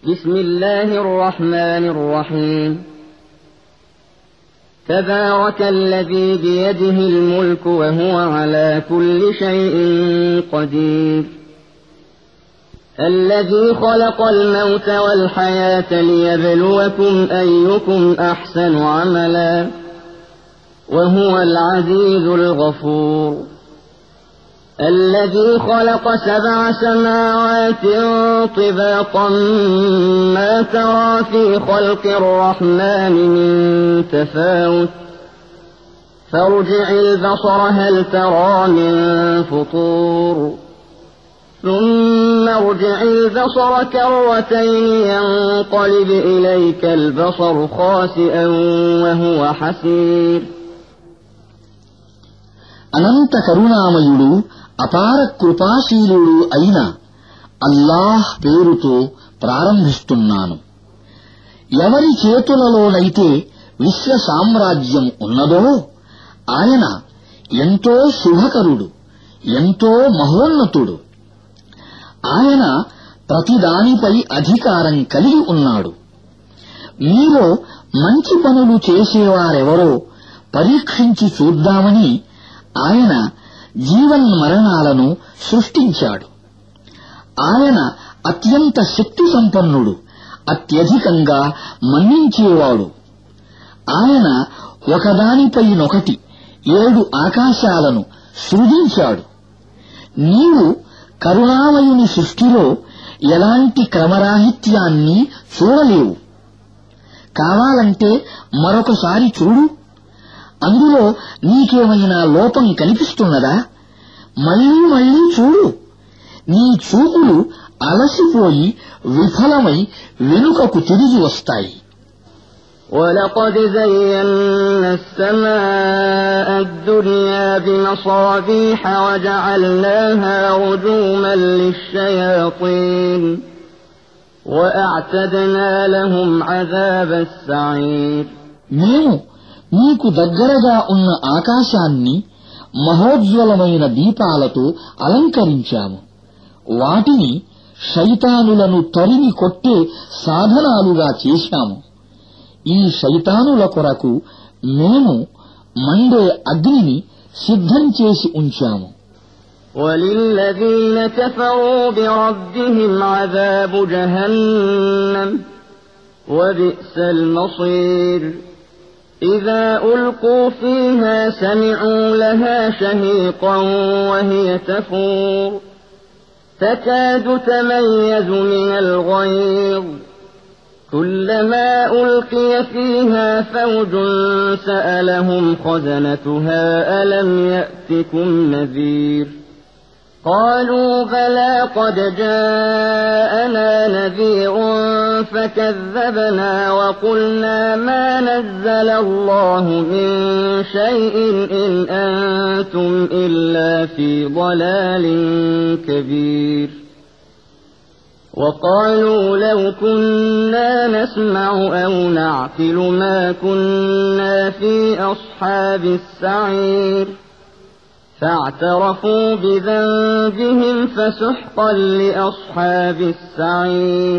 بسم الله الرحمن الرحيم تبارك الذي بيده الملك وهو على كل شيء قدير الذي خلق الموت والحياة ليبلوكم أيكم أحسن عملا وهو العزيز الغفور الذي خلق 7 سماوات طباقا ما ترى في خلق الرحمن من تفاوت فارجع البصر هل ترى من فطور ثم ارجع البصر كرتين ينقلب إليك البصر خاسئا وهو حسير అనంత కరుణామయుడు అపార కృపాశీలుడు అయిన అల్లాహ్ పేరుతో ప్రారంభిస్తున్నాను. ఎవరి చేతులలోనైతే విశ్వ సామ్రాజ్యం ఉన్నదో ఆయన ఎంతో శుభకరుడు, ఎంతో మహోన్నతుడు. ఆయన ప్రతిదానిపై అధికారం కలిగి ఉన్నాడు. మీలో మంచి పనులు చేసేవారెవరో పరీక్షించి చూద్దామని ఆయన జీవన్మరణాలను సృష్టించాడు. ఆయన అత్యంత శక్తి సంపన్నుడు, అత్యధికంగా మన్నించేవాడు. ఆయన ఒకదానిపైనొకటి 7 ఆకాశాలను సృజించాడు. నీవు కరుణామయుని సృష్టిలో ఎలాంటి క్రమరాహిత్యాన్ని చూడలేవు. కావాలంటే మరొకసారి చూడు. అందులో నీకేమైనా లోపం కనిపిస్తున్నదా? మళ్లీ మళ్లీ చూడు. నీ చూపులు అలసిపోయి విఫలమై వెనుకకు తిరిగి వస్తాయి. وَلَقَدْ زَيَّنَّا السَّمَاءَ الدُّنْيَا بِمَصَابِيحَ وَجَعَلْنَاهَا رُجُومًا لِلشَّيَاطِينِ وَأَعْتَدْنَا لَهُمْ عَذَابَ السَّعِيرِ మేము నీకు దగ్గరగా ఉన్న ఆకాశాన్ని మహోజ్వలమైన దీపాలతో అలంకరించాము. వాటిని శైతానులను తరిమి కొట్టే సాధనాలుగా చేశాము. ఈ శైతానుల కొరకు మేము మండే అగ్నిని సిద్ధం చేసి ఉంచాము. وَلِلَّذِينَ كَفَرُوا بِرَبِّهِمْ عَذَابُ جَهَنَّمَ وَبِئْسَ الْمَصِيرُ إِذَا أُلْقُوا فِيهَا سَمِعُوا لَهَا شَهِيقًا وَهِيَ تَفُورُ تَكَادُ تَمَيَّزُ مِنَ الْغَيْظِ كُلَّمَا أُلْقِيَ فِيهَا فَوْجٌ سَأَلَهُمْ خَزَنَتُهَا أَلَمْ يَأْتِكُمْ نَذِيرٌ قَالُوا بَلَىٰ قَدْ جَاءَنَا نَذِيرٌ فَكَذَّبْنَا وَقُلْنَا مَا نَزَّلَ اللَّهُ مِن شَيْءٍ إِنْ أَنتُمْ إِلَّا فِي ضَلَالٍ كَبِيرٍ وَقَالُوا لَوْ كُنَّا نَسْمَعُ أَوْ نَعْقِلُ مَا كُنَّا فِي أَصْحَابِ السَّعِيرِ فَاعْتَرَفُوا بِذَنبِهِمْ فَسُحْقًا لِأَصْحَابِ السَّعِيرِ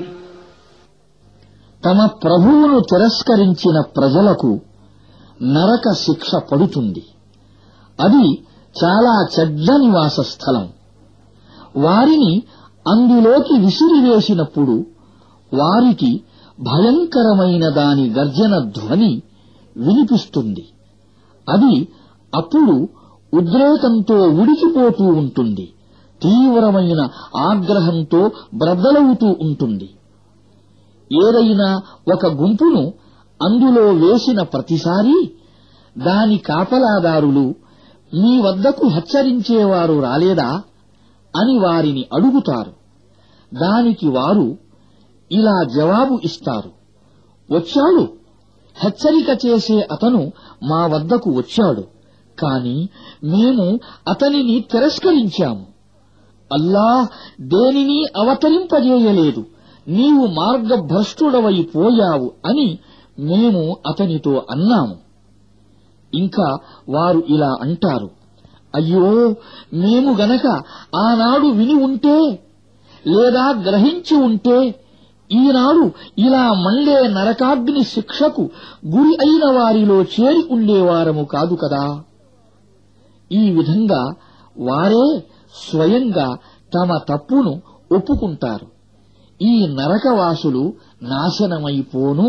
తమ ప్రభువును తిరస్కరించిన ప్రజలకు నరక శిక్ష పడుతుంది. అది చాలా చెడ్డ నివాస స్థలం. వారిని అందులోకి విసిరివేసినప్పుడు వారికి భయంకరమైన దాని గర్జన ధ్వని వినిపిస్తుంది. అది అప్పుడు ఉద్రేకంతో ఉడికిపోతూ ఉంటుంది. తీవ్రమైన ఆగ్రహంతో బ్రద్దలవుతూ ఉంటుంది. ఏదైనా ఒక గుంపును అందులో వేసిన ప్రతిసారీ దాని కాపలాదారులు మీ వద్దకు హెచ్చరించేవారు రాలేదా అని వారిని అడుగుతారు. దానికి వారు ఇలా జవాబు ఇస్తారు: వచ్చాడు, హెచ్చరిక చేసే అతను మా వద్దకు వచ్చాడు, కాని మేము అతనిని తిరస్కరించాము. అల్లాహ్ దేనిని అవతరింపజేయలేదు, నీవు మార్గభ్రష్టుడవై పోయావు అని మేము అతనితో అన్నాము. ఇంకా వారు ఇలా అంటారు: అయ్యో, మేము గనక ఆనాడు విని ఉంటే లేదా గ్రహించి ఉంటే ఈనాడు ఇలా మండే నరకాగ్ని శిక్షకు గురి అయిన వారిలో చేరి ఉండేవారము కాదు కదా. ఈ విధంగా వారే స్వయంగా తమ తప్పును ఒప్పుకుంటారు. ఈ నరకవాసులు నాశనమైపోను.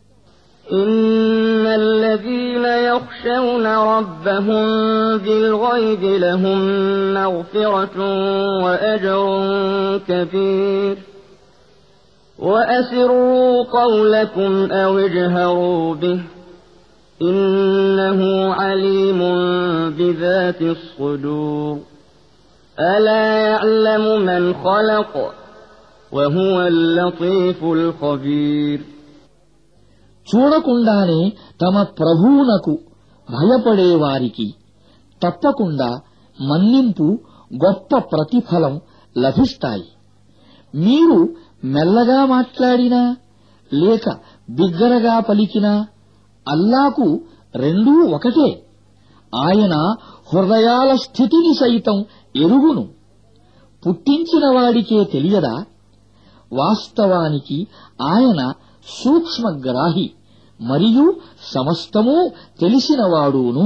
إن الذين يخشون ربهم بالغيب لهم مغفرة وأجر كبير وأسروا قولكم أو اجهروا به إنه عليم بذات الصدور ألا يعلم من خلق وهو اللطيف الخبير. చూడకుండానే తమ ప్రభువునకు భయపడేవారికి తప్పకుండా మన్నింపు గొప్ప ప్రతిఫలం లభిస్తాయి. మీరు మెల్లగా మాట్లాడినా లేక బిగ్గరగా పలికినా అల్లాకు రెండూ ఒకటే. ఆయన హృదయాల స్థితిని సైతం ఎరుగును. పుట్టించినవాడికే తెలియదా? వాస్తవానికి ఆయన సూక్ష్మగ్రాహి మరియు సమస్తమూ తెలిసినవాడును.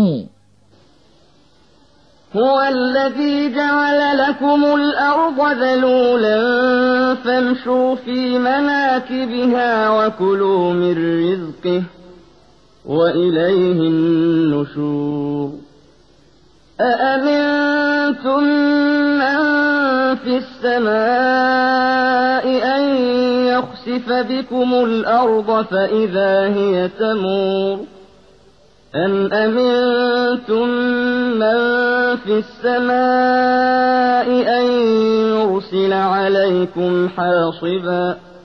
هو الذي جعل لكم الأرض ذلولا فامشوا في مناكبها وكلوا من رزقه وإليه النشور. أأمنتم من في السماء أن يخسف بكم الأرض فإذا هي تمور أم أمنتم من في السماء أن يرسل عليكم حاصبا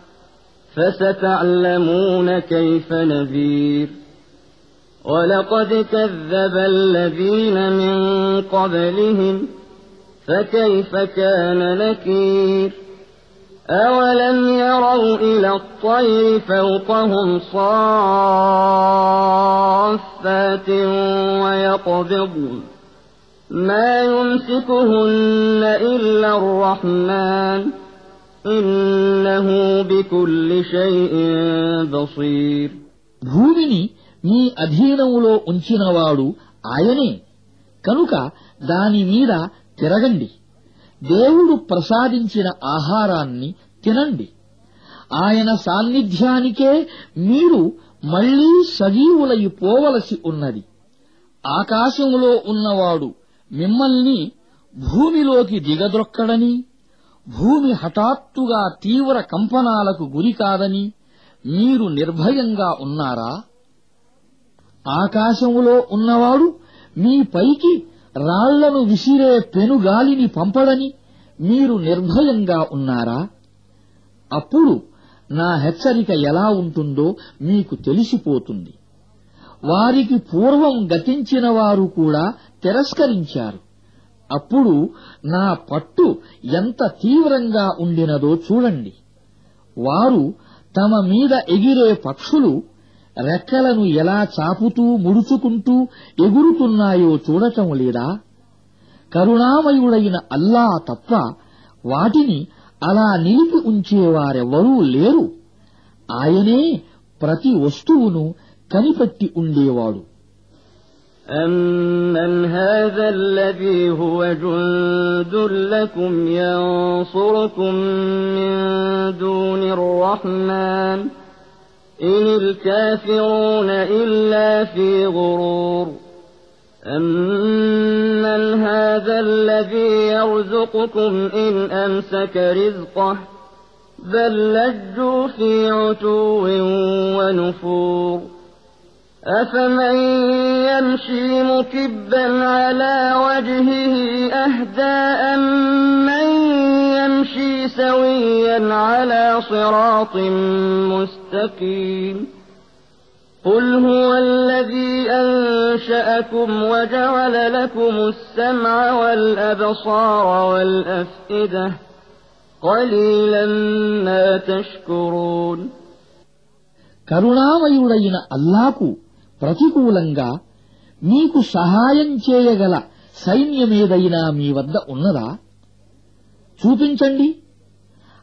فستعلمون كيف نذير. ولقد كذب الذين من قبلهم فكيف كان نكير. أولم يروا إلى الطير فوقهم صافات ويقبضن ما يمسكهن إلا الرحمن إنه بكل شيء بصير. భూమిని మీ అధీనములో ఉంచినవాడు ఆయనే, కనుక దానిమీద తిరగండి. దేవుడు ప్రసాదించిన ఆహారాన్ని తినండి. ఆయన సాన్నిధ్యానికే మీరు మళ్లీ సజీవులైపోవలసి ఉన్నది. ఆకాశములో ఉన్నవాడు మిమ్మల్ని భూమిలోకి దిగద్రొక్కడని, భూమి హఠాత్తుగా తీవ్ర కంపనాలకు గురికాదని మీరు నిర్భయంగా ఉన్నారా? ఆకాశములో ఉన్నవాడు మీ పైకి రాళ్లను విసిరే పెనుగాలిని పంపడని మీరు నిర్భయంగా ఉన్నారా? అప్పుడు నా హెచ్చరిక ఎలా ఉంటుందో మీకు తెలిసిపోతుంది. వారికి పూర్వం గతించిన వారు కూడా తిరస్కరించారు. అప్పుడు నా పట్టు ఎంత తీవ్రంగా ఉండినదో చూడండి. వారు తమ మీద ఎగిరే పక్షులు రెక్కలను ఎలా చాపుతూ ముడుచుకుంటూ ఎగురుతున్నాయో చూడటం లేదా? కరుణామయుడైన అల్లా తప్ప వాటిని అలా నిలిపి ఉంచేవారెవరూ లేరు. ఆయనే ప్రతి వస్తువును కనిపెట్టి ఉండేవాడు. أَمَّنْ هَذَا الَّذِي هُوَ جُندٌ لَّكُمْ يَنصُرُكُم مِّن دُونِ الرَّحْمَٰنِ إِنِ الْكَافِرُونَ إِلَّا فِي غُرُورٍ. أَمَّنْ هَذَا الَّذِي يَرْزُقُكُمْ إِنْ أَمْسَكَ رِزْقَهُ بَل لَّجُّوا فِي عُتُوٍّ وَنُفُورٍ. أَفَمَن يَمْشِي مُكِبًّا عَلَىٰ وَجْهِهِ أَهْدَىٰ أَمَّن يَمْشِي سَوِيًّا عَلَىٰ صِرَاطٍ مُّسْتَقِيمٍ. قُلْ هُوَ الَّذِي أَنشَأَكُمْ وَجَعَلَ لَكُمُ السَّمْعَ وَالْأَبْصَارَ وَالْأَفْئِدَةَ قَلِيلًا مَّا تَشْكُرُونَ. కరుణామయుడైన అల్లాకు ప్రతికూలంగా మీకు సహాయం చేయగల సైన్యమేదైనా మీ వద్ద ఉన్నదా? చూపించండి.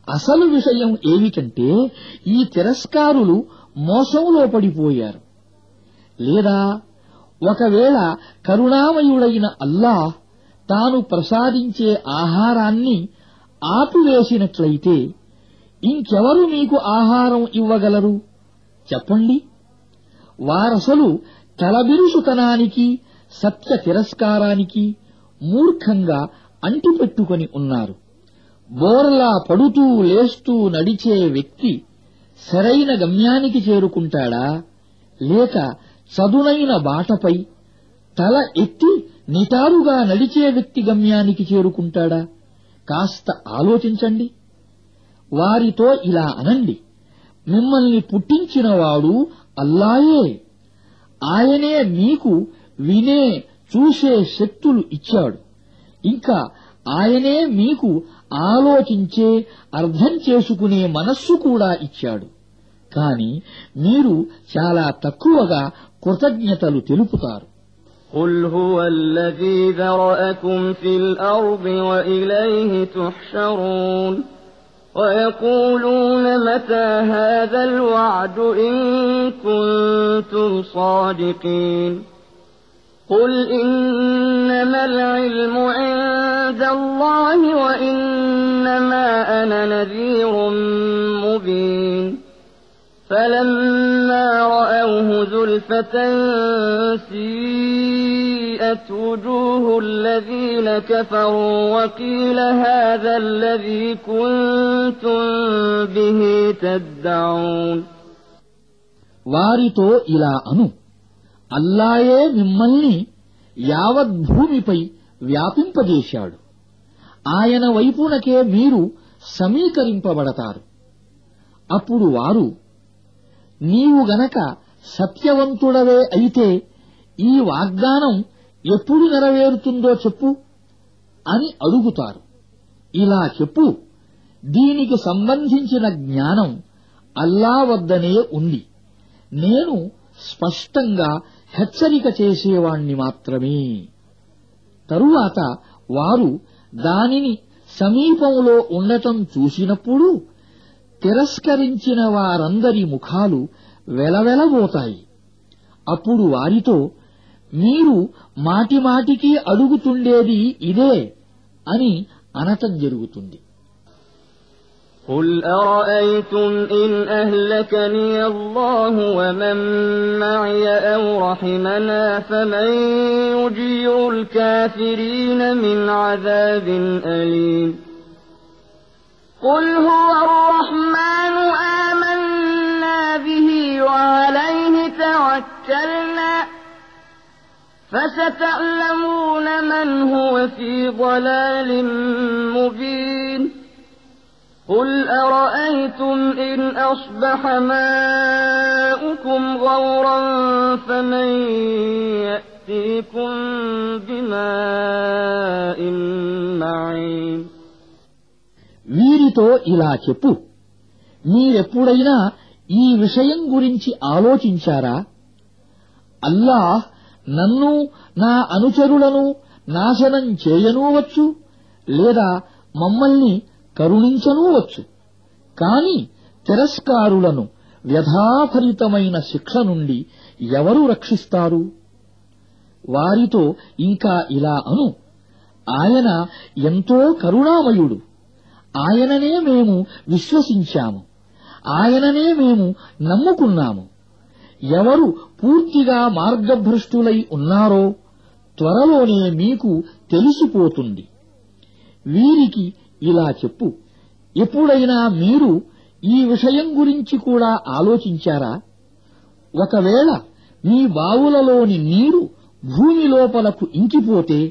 అసలు విషయం ఏమిటంటే ఈ తిరస్కారులు మోసంలో పడిపోయారు. లేదా ఒకవేళ కరుణామయుడైన అల్లాహ్ తాను ప్రసాదించే ఆహారాన్ని ఆపివేసినట్లయితే ఇంకెవరు మీకు ఆహారం ఇవ్వగలరు? చెప్పండి. వారసలు తలబిరుసుతనానికి, సత్య తిరస్కారానికి మూర్ఖంగా అంటిపెట్టుకొని ఉన్నారు. బోర్లా పడుతూ లేస్తూ నడిచే వ్యక్తి సరైన గమ్యానికి చేరుకుంటాడా, లేక చదునైన బాటపై తల ఎత్తి నిటారుగా నడిచే వ్యక్తి గమ్యానికి చేరుకుంటాడా? కాస్త ఆలోచించండి. వారితో ఇలా అనండి, మిమ్మల్ని పుట్టించినవాడు అల్లాయే. ఆయనే మీకు వినే, చూసే శక్తులు ఇచ్చాడు. ఇంకా ఆయనే మీకు ఆలోచించే, అర్థం చేసుకునే మనస్సు కూడా ఇచ్చాడు. కాని మీరు చాలా తక్కువగా కృతజ్ఞతలు తెలుపుతారు. قل هو الذي ذرأكم في الأرض وإليه تحشرون ويقولون متى هذا الوعد إن كنتم صادقين قل إنما العلم عند الله وإنما أنا نذير مبين فلما رأوه زلفة سيئت وجوه الذين كفروا وقيل هذا الذي كنتم به تدعون వారితో ఇలా అను, అల్లాయే మిమ్మల్ని యావద్భూమిపై వ్యాపింపజేశాడు. ఆయన వైపునకే మీరు సమీకరింపబడతారు. అప్పుడు వారు, నీవు గనక సత్యవంతుడవే అయితే ఈ వాగ్దానం ఎప్పుడు నెరవేరుతుందో చెప్పు అని అడుగుతారు. ఇలా చెప్పు, దీనికి సంబంధించిన జ్ఞానం అల్లా వద్దనే ఉంది. నేను స్పష్టంగా హెచ్చరిక చేసేవాణ్ణి మాత్రమే. తరువాత వారు దానిని సమీపంలో ఉండటం చూసినప్పుడు తిరస్కరించిన వారందరి ముఖాలు వెలవెలబోతాయి. అప్పుడు వారితో, మీరు మాటిమాటికి అడుగుతుండేది ఇదే అని అనటం జరుగుతుంది. قل أرأيتم إن أهلكني الله ومن معي أو رحمنا فمن يجير الكافرين من عذاب أليم قل هو الرحمن آمنا به وعليه توكلنا فستعلمون من هو في ضلال مبين قل أرأيتم إن أصبح ماؤكم غورا فمن يأتيكم بماء معين వీరితో ఇలా చెప్పు, మీరెప్పుడైనా ఈ విషయం గురించి ఆలోచించారా? అల్లాహ్ నన్ను, నా అనుచరులను నాశనం చేయనూవచ్చు, లేదా మమ్మల్ని కరుణించనూవచ్చు. కాని తిరస్కారులను వ్యధాభరితమైన శిక్ష నుండి ఎవరు రక్షిస్తారు? వారితో ఇంకా ఇలా అను, ఆయన ఎంతో కరుణామయుడు. ఆయననే మేము విశ్వసించాము, ఆయననే మేము నమ్ముకున్నాము. ఎవరు పూర్తిగా మార్గభ్రష్టులై ఉన్నారో త్వరలోనే మీకు తెలిసిపోతుంది. వీరికి ఇలా చెప్పు, ఎప్పుడైనా మీరు ఈ విషయం గురించి కూడా ఆలోచించారా? ఒకవేళ మీ బావులలోని నీరు భూమి లోపలకు ఇంకిపోతే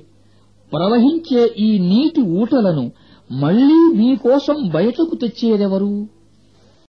ప్రవహించే ఈ నీటి ఊటలను మళ్లీ మీకోసం బయటకు తెచ్చేదెవరు?